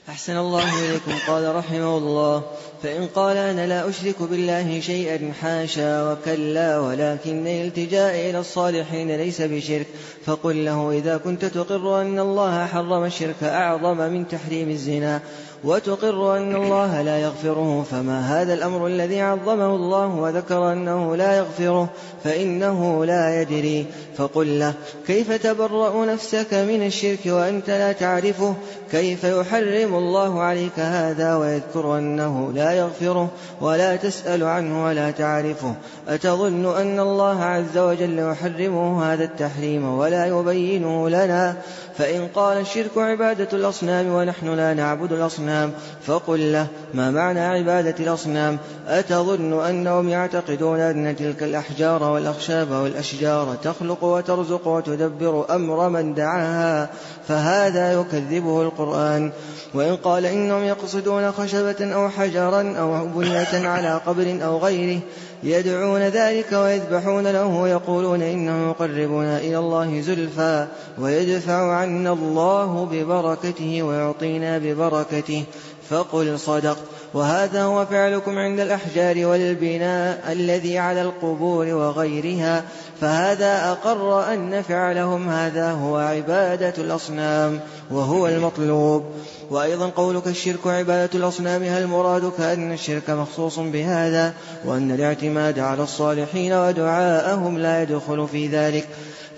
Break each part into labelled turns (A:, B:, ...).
A: أحسن الله إليكم. قال رحمه الله: فإن قال أنا لا أشرك بالله شيئا حاشا وكلا، ولكن الالتجاء إلى الصالحين ليس بشرك، فقل له: إذا كنت تقر أن الله حرم الشرك أعظم من تحريم الزنا، وتقر أن الله لا يغفره، فما هذا الأمر الذي عظمه الله وذكر أنه لا يغفره؟ فإنه لا يدري. فقل له: كيف تبرأ نفسك من الشرك وأنت لا تعرفه؟ كيف يحرم الله عليك هذا ويذكر أنه لا يغفره ولا تسأل عنه ولا تعرفه؟ أتظن أن الله عز وجل يحرمه هذا التحريم ولا يبينه لنا؟ فإن قال: الشرك عبادة الأصنام ونحن لا نعبد الأصنام، فقل له: ما معنى عبادة الأصنام؟ أتظن أنهم يعتقدون أن تلك الأحجار والأخشاب والأشجار تخلق وترزق وتدبر أمر من دعاها؟ فهذا يكذبه القرآن. وإن قال: إنهم يقصدون خشبة أو حجرا أو بنية على قبر أو غيره يدعون ذلك ويذبحون له ويقولون إنه يقربنا إلى الله زلفى ويدفع عنا الله ببركته ويعطينا ببركته، فقل: صدقت، وهذا هو فعلكم عند الأحجار والبناء الذي على القبور وغيرها، فهذا أقر أن فعلهم هذا هو عبادة الأصنام وهو المطلوب. وأيضا قولك: الشرك عبادة الأصنام، هل مرادك أن الشرك مخصوص بهذا وأن الاعتماد على الصالحين ودعاءهم لا يدخل في ذلك؟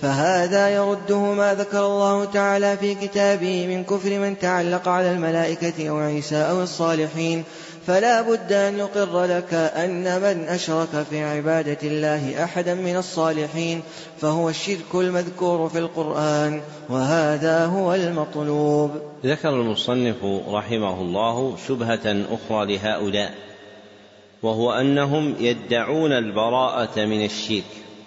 A: فهذا يرده ما ذكر الله تعالى في كتابه من كفر من تعلق على الملائكة أو عيسى أو الصالحين. فلا بد أن يقر لك أن من أشرك في عبادة الله أحدا من الصالحين فهو الشرك المذكور في القرآن، وهذا هو المطلوب.
B: ذكر المصنف رحمه الله شبهة أخرى لهؤلاء، وهو أنهم يدعون البراءة من الشرك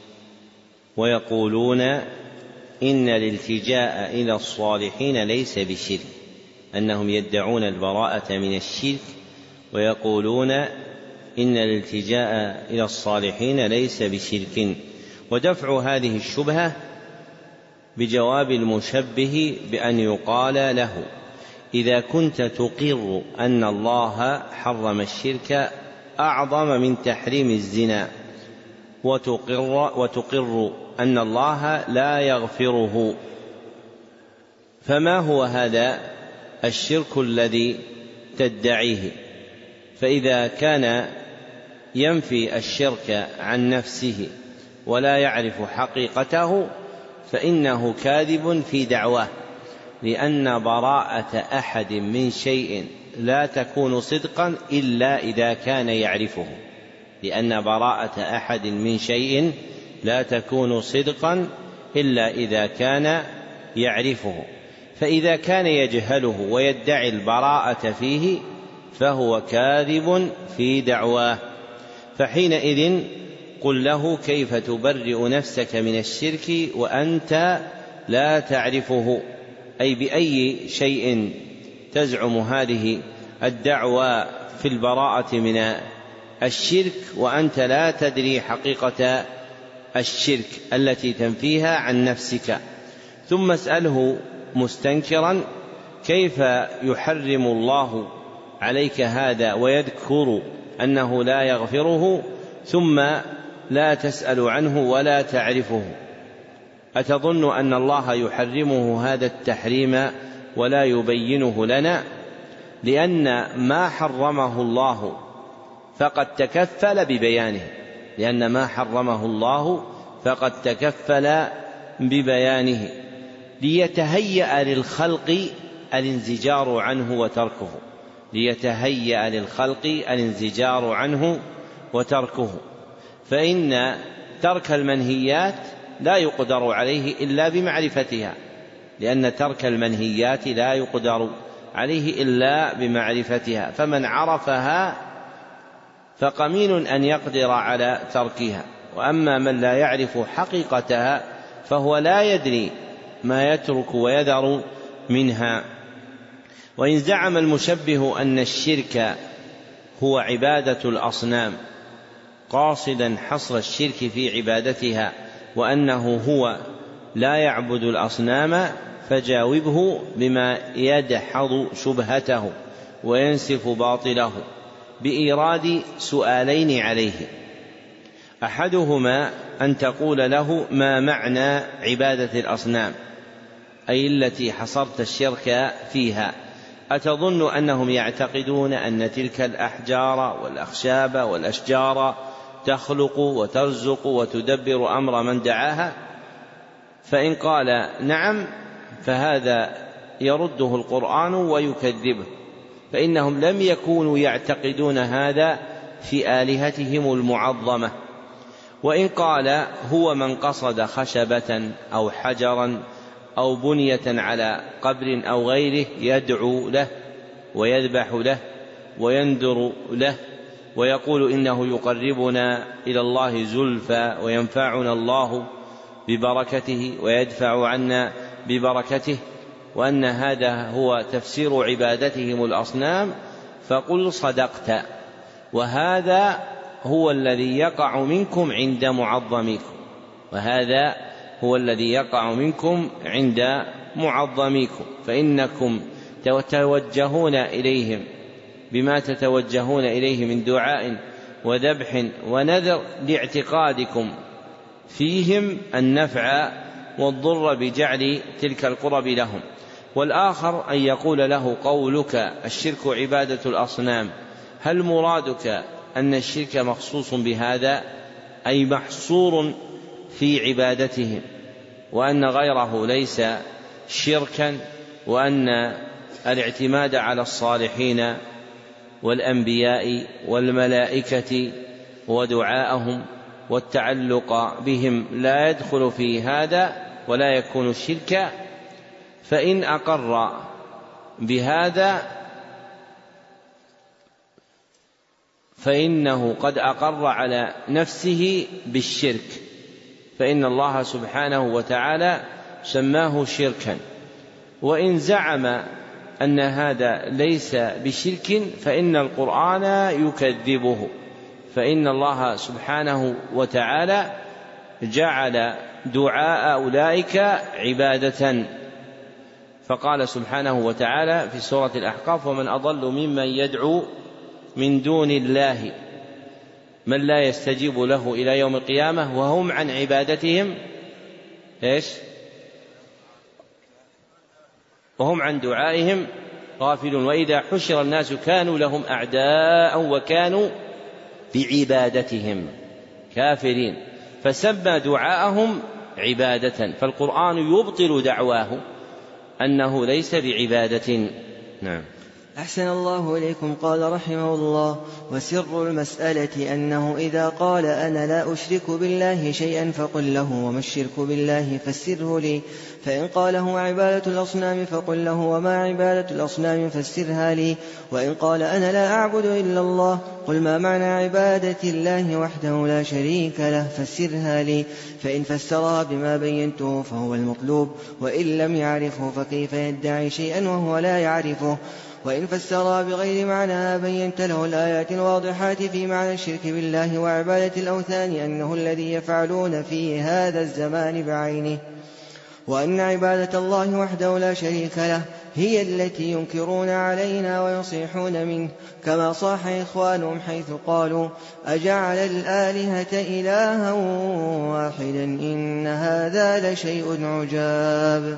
B: ويقولون إن الالتجاء إلى الصالحين ليس بشرك، أنهم يدعون البراءة من الشرك ويقولون إن الالتجاء إلى الصالحين ليس بشرك. ودفع هذه الشبهة بجواب المشبه بأن يقال له: إذا كنت تقر أن الله حرم الشرك أعظم من تحريم الزنا، وتقر أن الله لا يغفره، فما هو هذا الشرك الذي تدعيه؟ فإذا كان ينفي الشرك عن نفسه ولا يعرف حقيقته فإنه كاذب في دعواه، لأن براءة أحد من شيء لا تكون صدقا إلا إذا كان يعرفه، لأن براءة أحد من شيء لا تكون صدقا إلا إذا كان يعرفه، فإذا كان يجهله ويدعي البراءة فيه فهو كاذب في دعواه. فحينئذ قل له: كيف تبرئ نفسك من الشرك وأنت لا تعرفه؟ أي بأي شيء تزعم هذه الدعوى في البراءة من الشرك وأنت لا تدري حقيقة الشرك التي تنفيها عن نفسك؟ ثم اسأله مستنكرا: كيف يحرم الله عليك هذا ويذكر أنه لا يغفره ثم لا تسأل عنه ولا تعرفه؟ أتظن أن الله يحرمه هذا التحريم ولا يبينه لنا؟ لأن ما حرمه الله فقد تكفل ببيانه، لأن ما حرمه الله فقد تكفل ببيانه، ليتهيأ للخلق الانزجار عنه وتركه، ليتهيأ للخلق الانزجار عنه وتركه. فإن ترك المنهيات لا يقدر عليه إلا بمعرفتها، لأن ترك المنهيات لا يقدر عليه إلا بمعرفتها، فمن عرفها فقمين أن يقدر على تركها، وأما من لا يعرف حقيقتها فهو لا يدري ما يترك ويذر منها. وإن زعم المشبه أن الشرك هو عبادة الأصنام قاصدا حصر الشرك في عبادتها وأنه هو لا يعبد الأصنام، فجاوبه بما يدحض شبهته وينسف باطله بإيراد سؤالين عليه. أحدهما أن تقول له: ما معنى عبادة الأصنام، أي التي حصرت الشرك فيها؟ أتظن أنهم يعتقدون أن تلك الأحجار والأخشاب والأشجار تخلق وترزق وتدبر أمر من دعاها؟ فإن قال نعم فهذا يرده القرآن ويكذبه، فإنهم لم يكونوا يعتقدون هذا في آلهتهم المعظمة. وإن قال هو من قصد خشبة أو حجرا أو بنية على قبر أو غيره يدعو له ويذبح له وينذر له ويقول إنه يقربنا إلى الله زلفى وينفعنا الله ببركته ويدفع عنا ببركته، وأن هذا هو تفسير عبادتهم الأصنام، فقل صدقت، وهذا هو الذي يقع منكم عند معظميكم، وهذا هو الذي يقع منكم عند معظميكم، فإنكم تتوجهون إليهم بما تتوجهون إليه من دعاء وذبح ونذر لاعتقادكم فيهم النفع والضر بجعل تلك القرب لهم. والآخر أن يقول له: قولك الشرك عبادة الأصنام، هل مرادك أن الشرك مخصوص بهذا، أي محصور في عبادتهم، وأن غيره ليس شركا، وأن الاعتماد على الصالحين والأنبياء والملائكة ودعاءهم والتعلق بهم لا يدخل في هذا ولا يكون شركا؟ فإن أقر بهذا فإنه قد أقر على نفسه بالشرك، فإن الله سبحانه وتعالى سماه شركا. وإن زعم أن هذا ليس بشرك فإن القرآن يكذبه، فإن الله سبحانه وتعالى جعل دعاء أولئك عبادة، فقال سبحانه وتعالى في سورة الأحقاف: ومن أضل ممن يدعو من دون الله من لا يستجيب له إلى يوم القيامة وهم عن عبادتهم وهم عن دعائهم غافلون، وإذا حشر الناس كانوا لهم أعداء وكانوا بعبادتهم كافرين، فسمى دعاءهم عبادة، فالقرآن يبطل دعواه أنه ليس بعبادة. نعم.
A: أحسن الله إليكم. قال رحمه الله: وسر المسألة أنه إذا قال أنا لا أشرك بالله شيئا فقل له وما الشرك بالله فسره لي، فإن قال هو عبادة الأصنام فقل له وما عبادة الأصنام فسرها لي، وإن قال أنا لا أعبد إلا الله قل ما معنى عبادة الله وحده لا شريك له فسرها لي، فإن فسرها بما بينته فهو المطلوب، وإن لم يعرفه فكيف يدعي شيئا وهو لا يعرفه، وإن فسرها بغير معنى بينت له الآيات الواضحات في معنى الشرك بالله وعبادة الأوثان أنه الذي يفعلون في هذا الزمان بعينه، وأن عبادة الله وحده لا شريك له هي التي ينكرون علينا ويصيحون منه، كما صاح إخوانهم حيث قالوا أجعل الآلهة إلها واحدا إن هذا لشيء عجاب.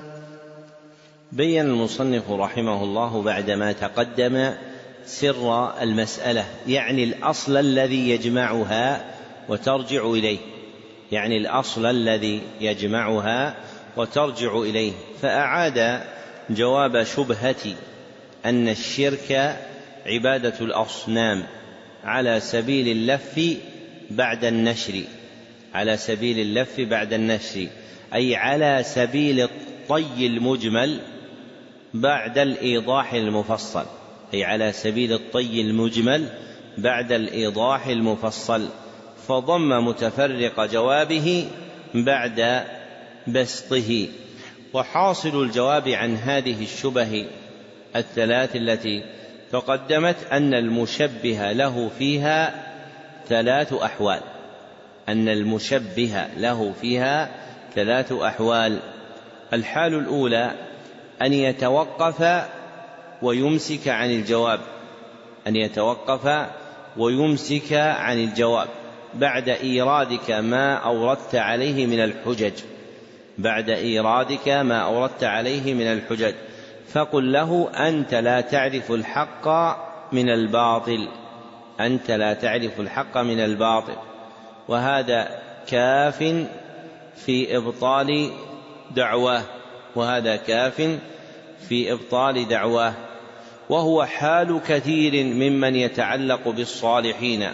B: بين المصنف رحمه الله بعدما تقدم سر المسألة، يعني الأصل الذي يجمعها وترجع إليه، يعني الأصل الذي يجمعها وترجع إليه، فأعاد جواب شبهة أن الشرك عبادة الأصنام على سبيل اللف بعد النشر، على سبيل اللف بعد النشر، أي على سبيل الطي المجمل بعد الإيضاح المفصل، أي على سبيل الطي المجمل بعد الإيضاح المفصل، فضم متفرق جوابه بعد بسطه. وحاصل الجواب عن هذه الشبه الثلاث التي تقدمت أن المشبه له فيها ثلاث أحوال، أن المشبه له فيها ثلاث أحوال. الحال الأولى أن يتوقف ويمسك عن الجواب، أن يتوقف ويمسك عن الجواب بعد إيرادك ما أوردت عليه من الحجج، بعد إيرادك ما أوردت عليه من الحجج، فقل له أنت لا تعرف الحق من الباطل، أنت لا تعرف الحق من الباطل. وهذا كاف في إبطال دعواه، وهذا كاف في إبطال دعواه. وهو حال كثير ممن يتعلق بالصالحين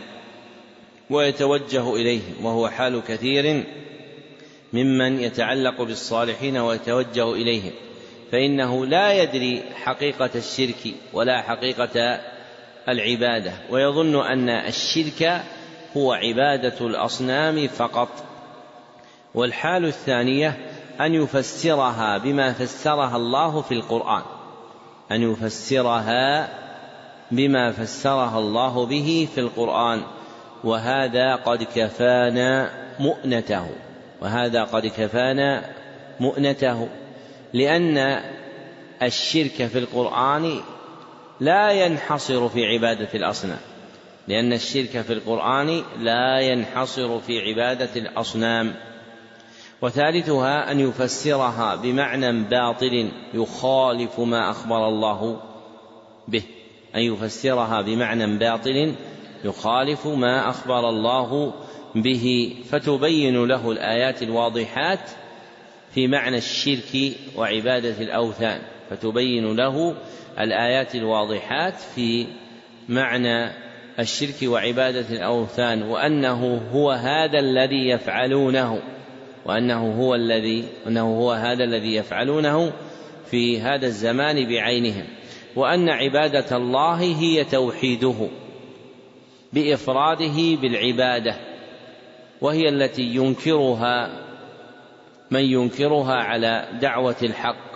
B: ويتوجه إليهم، وهو حال كثير ممن يتعلق بالصالحين ويتوجه إليهم، فإنه لا يدري حقيقة الشرك ولا حقيقة العبادة، ويظن أن الشرك هو عبادة الأصنام فقط. والحال الثانية أن يفسرها بما فسرها الله في القرآن، أن يفسرها بما فسرها الله به في القرآن، وهذا قد كفانا مؤنته، وهذا قد كفانا مؤنته، لأن الشرك في القرآن لا ينحصر في عبادة الأصنام، لأن الشرك في القرآن لا ينحصر في عبادة الأصنام. وثالثها أن يفسرها بمعنى باطل يخالف ما أخبر الله به، أن يفسرها بمعنى باطل يخالف ما أخبر الله به، فتبين له الآيات الواضحات في معنى الشرك وعبادة الأوثان، فتبين له الآيات الواضحات في معنى الشرك وعبادة الأوثان، وأنه هو هذا الذي يفعلونه، وأنه هو هذا الذي يفعلونه في هذا الزمان بعينهم، وأن عبادة الله هي توحيده بإفراده بالعبادة، وهي التي ينكرها من ينكرها على دعوة الحق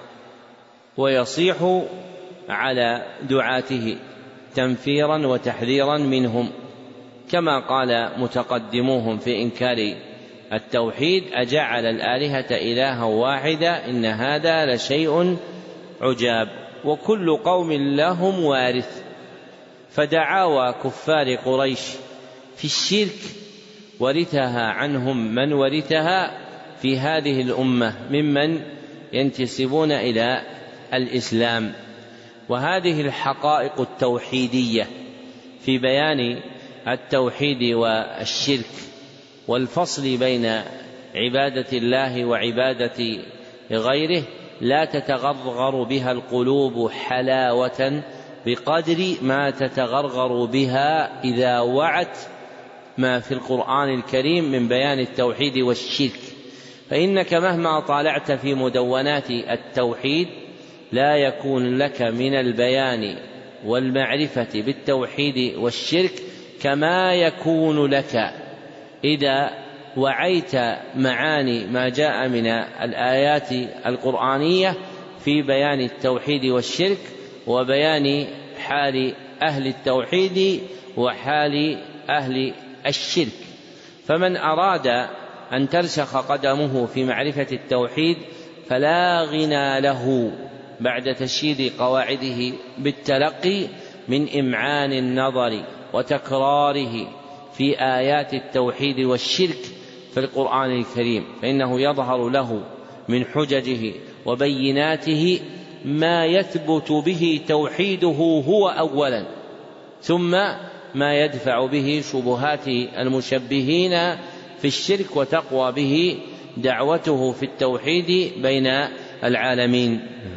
B: ويصيح على دعاته تنفيرا وتحذيرا منهم، كما قال متقدموهم في إنكار التوحيد: أجعل الآلهة إلها واحدا إن هذا لشيء عجاب. وكل قوم لهم وارث، فدعاوى كفار قريش في الشرك ورثها عنهم من ورثها في هذه الأمة ممن ينتسبون إلى الإسلام. وهذه الحقائق التوحيدية في بيان التوحيد والشرك والفصل بين عبادة الله وعبادة غيره لا تتغرغر بها القلوب حلاوة بقدر ما تتغرغر بها إذا وعت ما في القرآن الكريم من بيان التوحيد والشرك. فإنك مهما طالعت في مدونات التوحيد لا يكون لك من البيان والمعرفة بالتوحيد والشرك كما يكون لك إذا وعيت معاني ما جاء من الآيات القرآنية في بيان التوحيد والشرك وبيان حال أهل التوحيد وحال أهل الشرك. فمن أراد أن ترسخ قدمه في معرفة التوحيد فلا غنى له بعد تشييد قواعده بالتلقي من إمعان النظر وتكراره في آيات التوحيد والشرك في القرآن الكريم، فإنه يظهر له من حججه وبيناته ما يثبت به توحيده هو أولا، ثم ما يدفع به شبهات المشبهين في الشرك وتقوى به دعوته في التوحيد بين العالمين.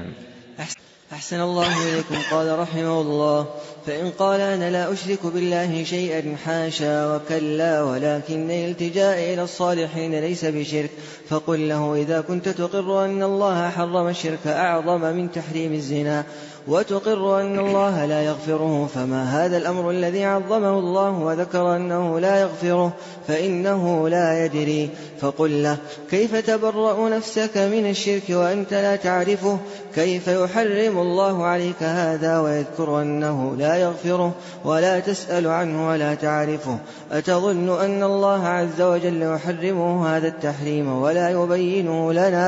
A: أحسن الله إليكم. قال رحمه الله: فإن قال أنا لا أشرك بالله شيئا حاشا وكلا ولكن الالتجاء إلى الصالحين ليس بشرك، فقل له إذا كنت تقر أن الله حرم الشرك أعظم من تحريم الزنا وتقر أن الله لا يغفره، فما هذا الأمر الذي عظمه الله وذكر أنه لا يغفره فإنه لا يدري؟ فقل له: كيف تبرأ نفسك من الشرك وأنت لا تعرفه؟ كيف يحرم الله عليك هذا ويذكر أنه لا يغفره ولا تسأل عنه ولا تعرفه؟ أتظن أن الله عز وجل يحرمه هذا التحريم ولا يبينه لنا؟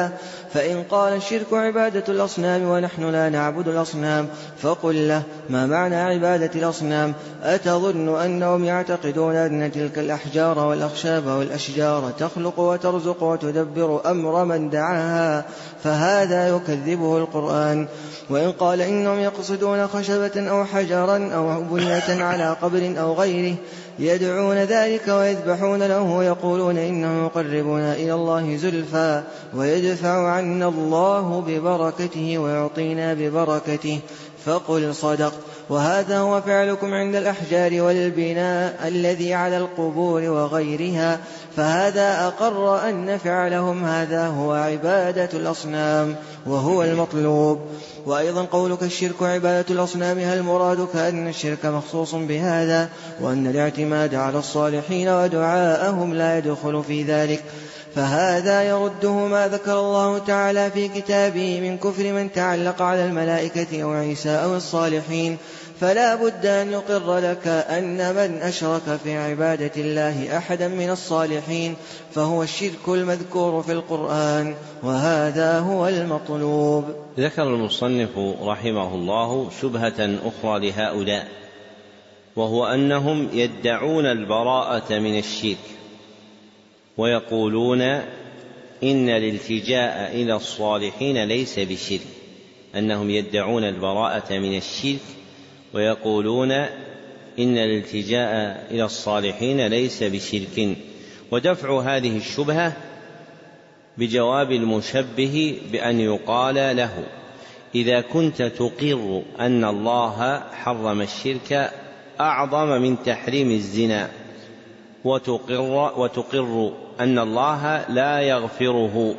A: فإن قال الشرك عبادة الأصنام ونحن لا نعبد الأصنام فقل له ما معنى عبادة الأصنام؟ أتظن أنهم يعتقدون أن تلك الأحجار والأخشاب والأشجار تخلق وترزق وتدبر أمر من دعاها؟ فهذا يكذبه القرآن. وإن قال إنهم يقصدون خشبة أو حجرا أو بنية على قبر أو غيره يدعون ذلك ويذبحون له ويقولون إنه يقربنا إلى الله زلفى ويدفع عنا الله ببركته ويعطينا ببركته، فقل صدقت، وهذا هو فعلكم عند الأحجار والبناء الذي على القبور وغيرها، فهذا أقر أن فعلهم هذا هو عبادة الأصنام وهو المطلوب. وأيضا قولك الشرك عبادة الأصنام، هل مرادك أن الشرك مخصوص بهذا وأن الاعتماد على الصالحين ودعاءهم لا يدخل في ذلك؟ فهذا يرده ما ذكر الله تعالى في كتابه من كفر من تعلق على الملائكة أو عيسى أو الصالحين، فلا بد أن يقر لك أن من أشرك في عبادة الله أحدا من الصالحين فهو الشرك المذكور في القرآن، وهذا هو المطلوب.
B: ذكر المصنف رحمه الله شبهة أخرى لهؤلاء، وهو أنهم يدعون البراءة من الشرك ويقولون إن الالتجاء إلى الصالحين ليس بشرك، أنهم يدعون البراءة من الشرك ويقولون إن الالتجاء إلى الصالحين ليس بشرك. ودفع هذه الشبهة بجواب المشبه بأن يقال له إذا كنت تقر أن الله حرم الشرك أعظم من تحريم الزنا وتقر أن الله لا يغفره،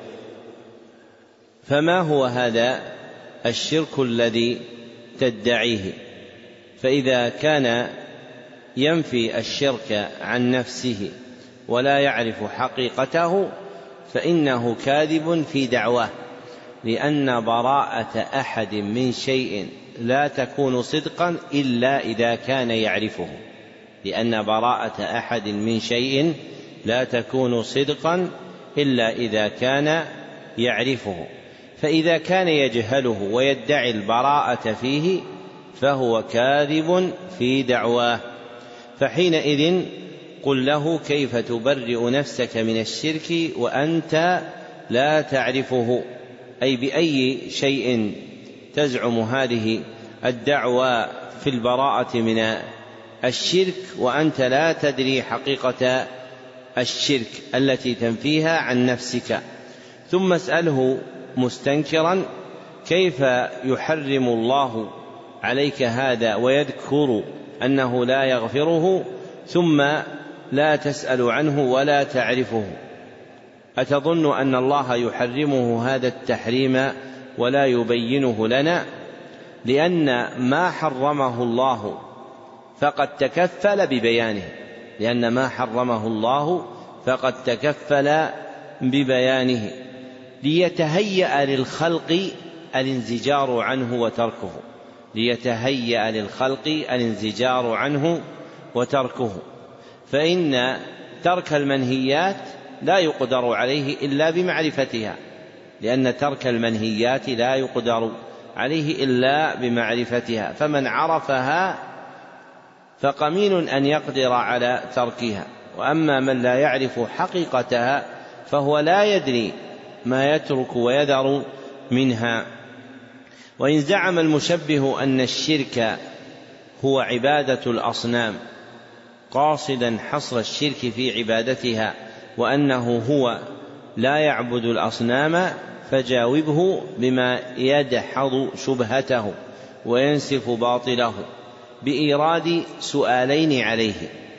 B: فما هو هذا الشرك الذي تدعيه؟ فإذا كان ينفي الشرك عن نفسه ولا يعرف حقيقته فإنه كاذب في دعواه، لأن براءة أحد من شيء لا تكون صدقا إلا إذا كان يعرفه، لأن براءة أحد من شيء لا تكون صدقا إلا إذا كان يعرفه، فإذا كان يجهله ويدعي البراءة فيه فهو كاذب في دعواه. فحينئذ قل له كيف تبرئ نفسك من الشرك وأنت لا تعرفه، أي بأي شيء تزعم هذه الدعوى في البراءة من الشرك وأنت لا تدري حقيقة الشرك التي تنفيها عن نفسك. ثم اسأله مستنكرا كيف يحرم الله عليك هذا ويذكر أنه لا يغفره ثم لا تسأل عنه ولا تعرفه؟ أتظن أن الله يحرمه هذا التحريم ولا يبينه لنا؟ لأن ما حرمه الله فقد تكفل ببيانه، لأن ما حرمه الله فقد تكفل ببيانه ليتهيأ للخلق الانزجار عنه وتركه، ليتهيأ للخلق الانزجار عنه وتركه. فإن ترك المنهيات لا يقدر عليه إلا بمعرفتها، لأن ترك المنهيات لا يقدر عليه إلا بمعرفتها، فمن عرفها فقمين أن يقدر على تركها، وأما من لا يعرف حقيقتها فهو لا يدري ما يترك ويذر منها. وإن زعم المشبه أن الشرك هو عبادة الأصنام قاصدا حصر الشرك في عبادتها وأنه هو لا يعبد الأصنام فجاوبه بما يدحض شبهته وينسف باطله بإيراد سؤالين عليه: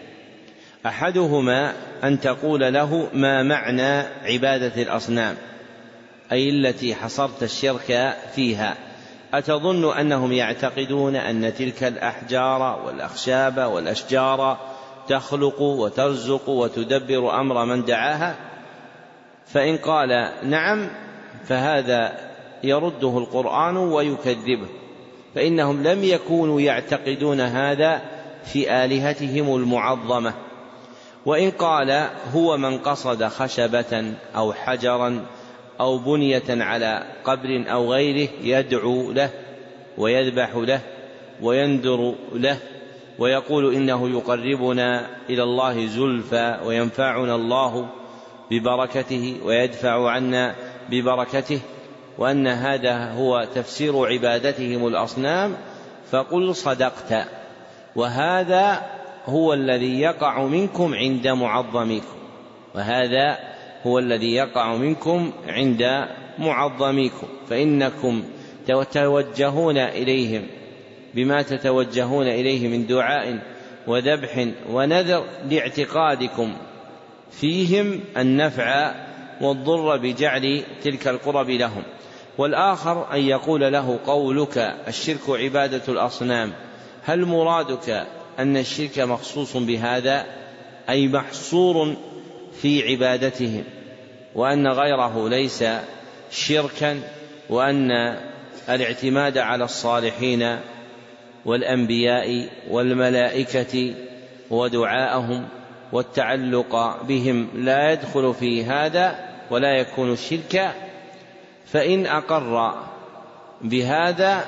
B: أحدهما أن تقول له ما معنى عبادة الأصنام، أي التي حصرت الشرك فيها؟ أتظن أنهم يعتقدون أن تلك الأحجار والأخشاب والأشجار تخلق وترزق وتدبر أمر من دعاها؟ فإن قال نعم فهذا يرده القرآن ويكذبه، فإنهم لم يكونوا يعتقدون هذا في آلهتهم المعظمة. وإن قال هو من قصد خشبة أو حجرا أو بنية على قبر أو غيره يدعو له ويذبح له وينذر له ويقول إنه يقربنا إلى الله زلفى وينفعنا الله ببركته ويدفع عنا ببركته، وأن هذا هو تفسير عبادتهم الأصنام، فقل صدقت، وهذا هو الذي يقع منكم عند معظميكم، وهذا هو الذي يقع منكم عند معظميكم، فإنكم تتوجهون إليهم بما تتوجهون إليه من دعاء وذبح ونذر لاعتقادكم فيهم النفع والضر بجعل تلك القرب لهم. والآخر أن يقول له قولك الشرك عبادة الأصنام، هل مرادك أن الشرك مخصوص بهذا أي محصور في عبادتهم، وأن غيره ليس شركا، وأن الاعتماد على الصالحين والأنبياء والملائكة ودعاءهم والتعلق بهم لا يدخل في هذا ولا يكون الشرك؟ فإن أقر بهذا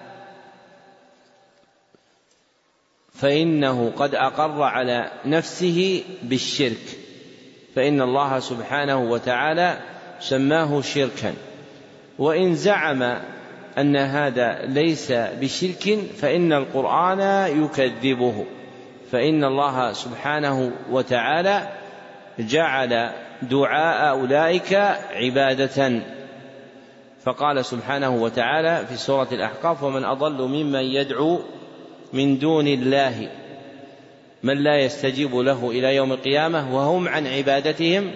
B: فإنه قد أقر على نفسه بالشرك، فإن الله سبحانه وتعالى سماه شركا. وإن زعم أن هذا ليس بشرك فإن القرآن يكذبه، فإن الله سبحانه وتعالى جعل دعاء أولئك عبادة، فقال سبحانه وتعالى في سورة الأحقاف: ومن أضل ممن يدعو من دون الله من لا يستجيب له إلى يوم القيامة وهم عن عبادتهم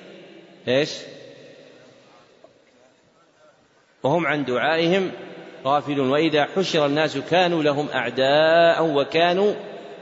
B: وهم عن دعائهم غافلون، وإذا حشر الناس كانوا لهم أعداء وكانوا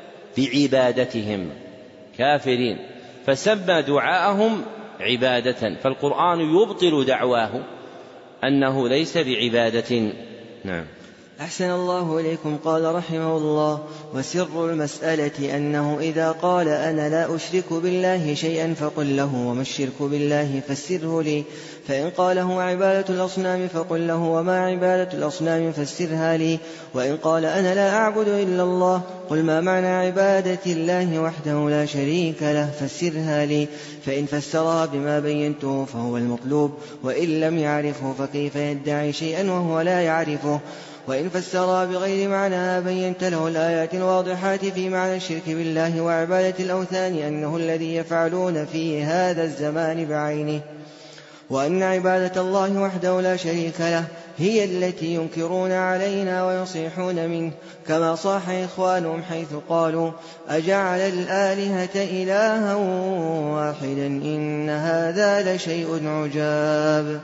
B: بعبادتهم كافرين، فسمى دعاءهم عبادة، فالقرآن يبطل دعواه أنه ليس بعبادة. نعم.
A: أحسن الله إليكم. قال رحمه الله: وسر المسألة أنه إذا قال أنا لا أشرك بالله شيئا فقل له وما الشرك بالله فسره لي، فإن قال هو عبادة الأصنام فقل له وما عبادة الأصنام فسرها لي، وإن قال أنا لا أعبد إلا الله قل ما معنى عبادة الله وحده لا شريك له فسرها لي، فإن فسرها بما بينته فهو المطلوب، وإن لم يعرفه فكيف يدعي شيئا وهو لا يعرفه، وإن فسرها بغير معنى بينت له الآيات الواضحات في معنى الشرك بالله وعبادة الأوثان أنه الذي يفعلون في هذا الزمان بعينه، وأن عبادة الله وحده لا شريك له هي التي ينكرون علينا ويصيحون منه، كما صاح إخوانهم حيث قالوا أجعل الآلهة إلها واحدا إن هذا لشيء عجاب.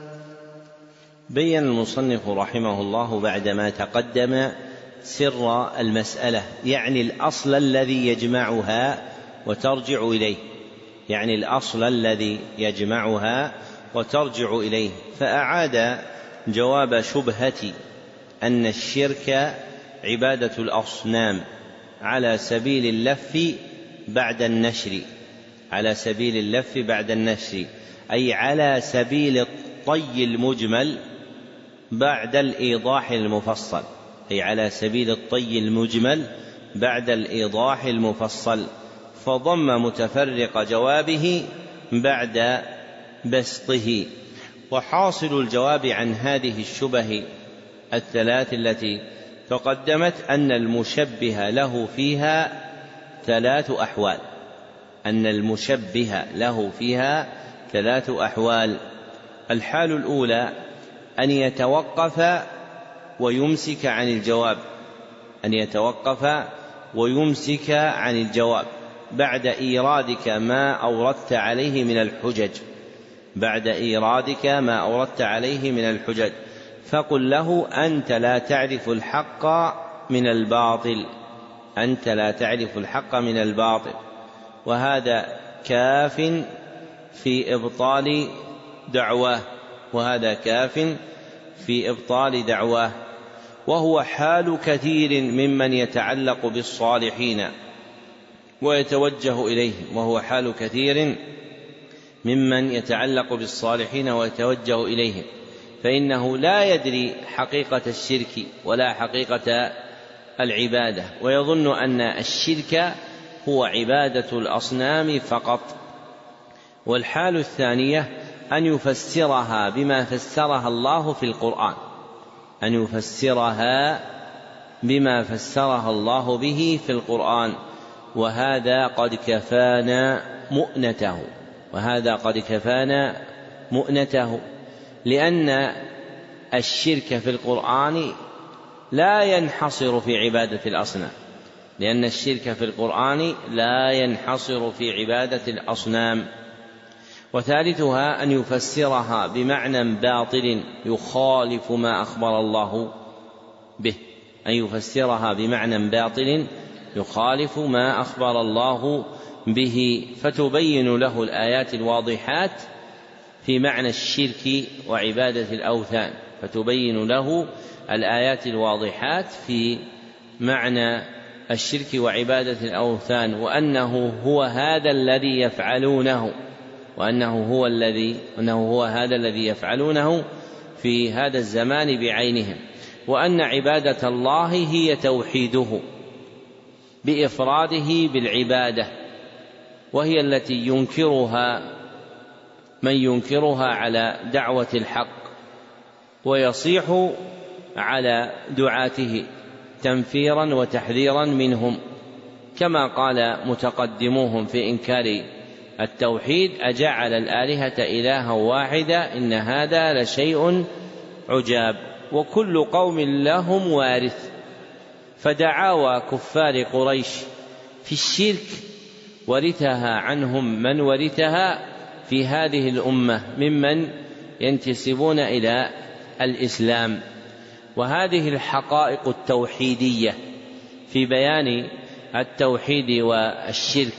B: بين المصنف رحمه الله بعدما تقدم سر المسألة، يعني الأصل الذي يجمعها وترجع إليه، يعني الأصل الذي يجمعها وترجع إليه، فأعاد جواب شبهة أن الشرك عبادة الأصنام على سبيل اللف بعد النشر، على سبيل اللف بعد النشر، أي على سبيل الطي المجمل بعد الإيضاح المفصل، أي على سبيل الطي المجمل بعد الإيضاح المفصل، فضم متفرق جوابه بعد بسطه. وحاصل الجواب عن هذه الشبه الثلاث التي تقدمت أن المشبه له فيها ثلاث أحوال، أن المشبه له فيها ثلاث أحوال. الحال الأولى أن يتوقف ويمسك عن الجواب، أن يتوقف ويمسك عن الجواب بعد إيرادك ما أوردت عليه من الحجج، بعد إيرادك ما أوردت عليه من الحجج، فقل له أنت لا تعرف الحق من الباطل، أنت لا تعرف الحق من الباطل، وهذا كاف في إبطال دعواه، وهذا كاف في إبطال دعواه، وهو حال كثير ممن يتعلق بالصالحين ويتوجه إليهم، وهو حال كثير ممن يتعلق بالصالحين ويتوجه إليهم، فإنه لا يدري حقيقة الشرك ولا حقيقة العبادة، ويظن أن الشرك هو عبادة الأصنام فقط. والحال الثانية أن يفسرها بما فسرها الله في القرآن، أن يفسرها بما فسرها الله به في القرآن، وهذا قد كفانا مؤنته، وهذا قد كفانا مؤنته، لأن الشرك في القرآن لا ينحصر في عبادة الأصنام، لأن الشرك في القرآن لا ينحصر في عبادة الأصنام. وثالثها أن يفسرها بمعنى باطل يخالف ما أخبر الله به، أن يفسرها بمعنى باطل يخالف ما أخبر الله به، فتبين له الآيات الواضحات في معنى الشرك وعبادة الأوثان، فتبين له الآيات الواضحات في معنى الشرك وعبادة الأوثان، وأنه هو هذا الذي يفعلونه، وأنه هو هذا الذي يفعلونه في هذا الزمان بعينهم، وأن عبادة الله هي توحيده بإفراده بالعبادة، وهي التي ينكرها من ينكرها على دعوة الحق ويصيح على دعاته تنفيرا وتحذيرا منهم، كما قال متقدموهم في إنكار التوحيد: أجعل الآلهة إلها واحدا إن هذا لشيء عجاب. وكل قوم لهم وارث، فدعاوى كفار قريش في الشرك ورثها عنهم من ورثها في هذه الأمة ممن ينتسبون إلى الإسلام. وهذه الحقائق التوحيدية في بيان التوحيد والشرك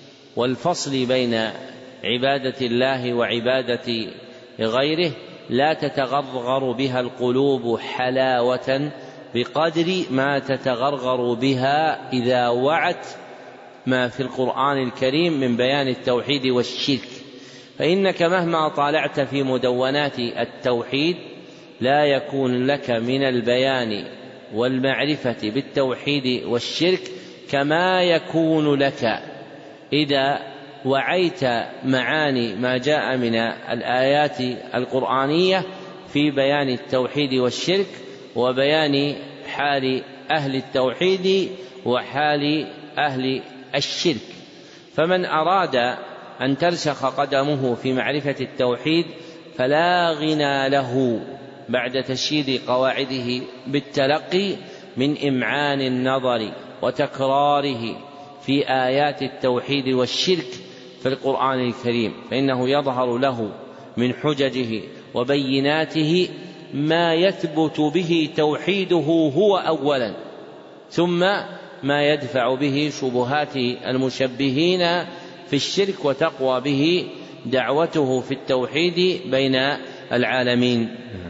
B: والفصل بين عبادة الله وعبادة غيره لا تتغرغر بها القلوب حلاوة بقدر ما تتغرغر بها إذا وعت ما في القرآن الكريم من بيان التوحيد والشرك. فإنك مهما طالعت في مدونات التوحيد لا يكون لك من البيان والمعرفة بالتوحيد والشرك كما يكون لك إذا وعيت معاني ما جاء من الآيات القرآنية في بيان التوحيد والشرك وبيان حال أهل التوحيد وحال أهل الشرك. فمن أراد أن ترسخ قدمه في معرفة التوحيد فلا غنى له بعد تشييد قواعده بالتلقي من إمعان النظر وتكراره في آيات التوحيد والشرك في القرآن الكريم، فإنه يظهر له من حججه وبيناته ما يثبت به توحيده هو أولا، ثم ما يدفع به شبهات المشبهين في الشرك وتقوى به دعوته في التوحيد بين العالمين.